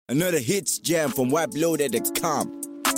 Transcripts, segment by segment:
Another hits jam from WebLoaded.com.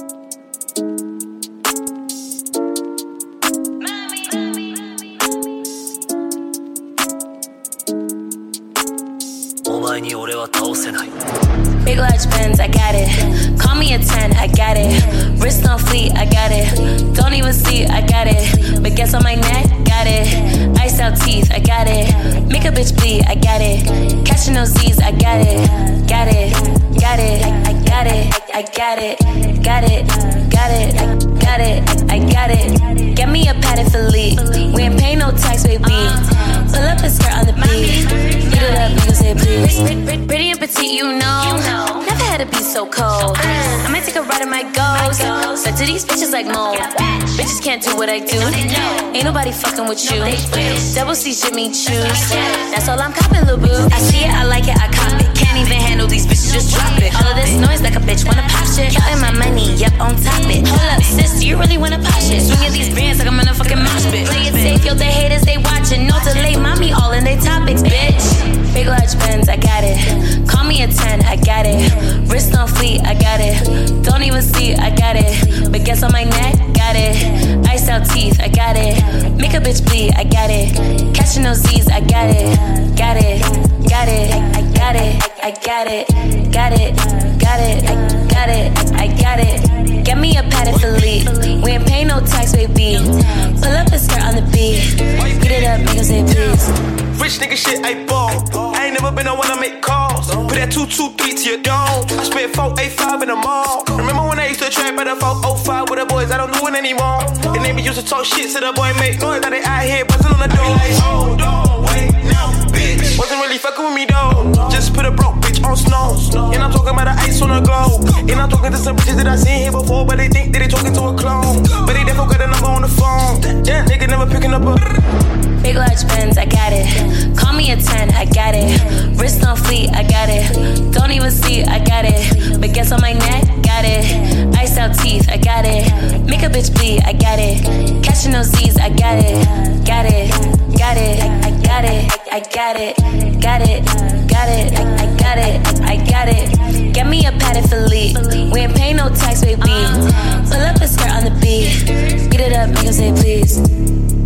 Big large Benz, I got it. Call me a 10, I got it. Wrist on fleet, I got it. Don't even see, I got it. But guess on my neck, got it. Ice out teeth, I got it. Make a bitch bleed, I got it. Catching those Z's, I got it. Got it, got it, I got it. I got it, got it, got it, got it, I got it. Get me a padded Philippe. We ain't paying no tax, baby. Pull up a skirt on the beat. Beat it up, niggas say please. Pretty and petite, you know. Never had to be so cold. I might take a ride in my ghost. But to these bitches like mold. Bitches can't do what I do. Ain't nobody fucking with you. Double C shit me choose. That's all I'm copping, lil' boo. I see it, I like it, I cop it. Can't even handle these bitches, just drop it. All of this noise like a bitch wanna pop shit. Counting my money, yep, on top it. Hold up, sis, do you really wanna pop shit? Swinging these bands like I'm in a fucking mosh pit. Play it safe, yo, the haters, they watching. No delay, mommy, all in they topics, bitch. Big large Benz, I got it. Call me a 10, I got it. Wrist on fleet, I got it. Don't even see, I got it. But guess on my neck, got it. Ice out teeth, I got it. Make a bitch bleed, I got it. Catching those Z's, I got it. Got it, got it, I got it. I got it, got it, got it, got it, I got it. Get me a padded Philippe. We ain't paying no tax, baby. Pull up a skirt on the beat. Beat it up, make 'em say please. Rich nigga shit, I ball. I ain't never been the one to make calls. Put that 223 to your dome. I spent 485 in the mall. Remember when I used to trap by the 405 with the boys? I don't do it anymore. And they be used to talk shit so the boy make noise. Now they out here buzzing on the door. Like, hold on, wait, now, bitch. Wasn't really fucking with me though. Just put a broke bitch on snow. And I'm talking about the ice on the globe. And I'm talking to some bitches that I seen here before, but they think that they talking to a clone. But they definitely got a number on the phone. Yeah, nigga never picking up a. Big large Benz, I got it. Call me a 10, I got it. Wrist on fleet, I got it. Don't even see, I got it. But guess on my neck, got it. Ice out teeth, I got it. Make a bitch bleed, I got it. Catching those Z's, I got it. Got it, got it, I got it. I got it, got it, got it, I got it. I got it. Get me a padded Philippe. We ain't paying no tax, baby. Pull up a skirt on the beat. Beat it up, make 'em say please.